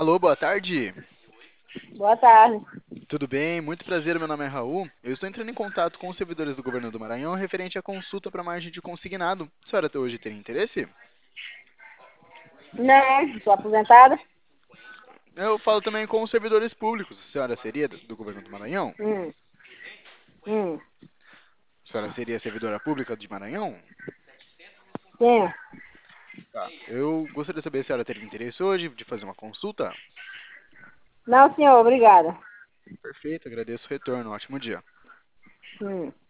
Alô, boa tarde. Boa tarde. Tudo bem? Muito prazer, meu nome é Raul. Eu estou entrando em contato com os servidores do governo do Maranhão referente à consulta para margem de consignado. A senhora até hoje tem interesse? Não, sou aposentada. Eu falo também com os servidores públicos. A senhora seria do governo do Maranhão? Hum, hum, A senhora seria servidora pública de Maranhão? sim. Tá. Eu gostaria de saber se a senhora teria interesse hoje de fazer uma consulta. Não, senhor, obrigada. Perfeito, agradeço o retorno. Ótimo dia. Hum.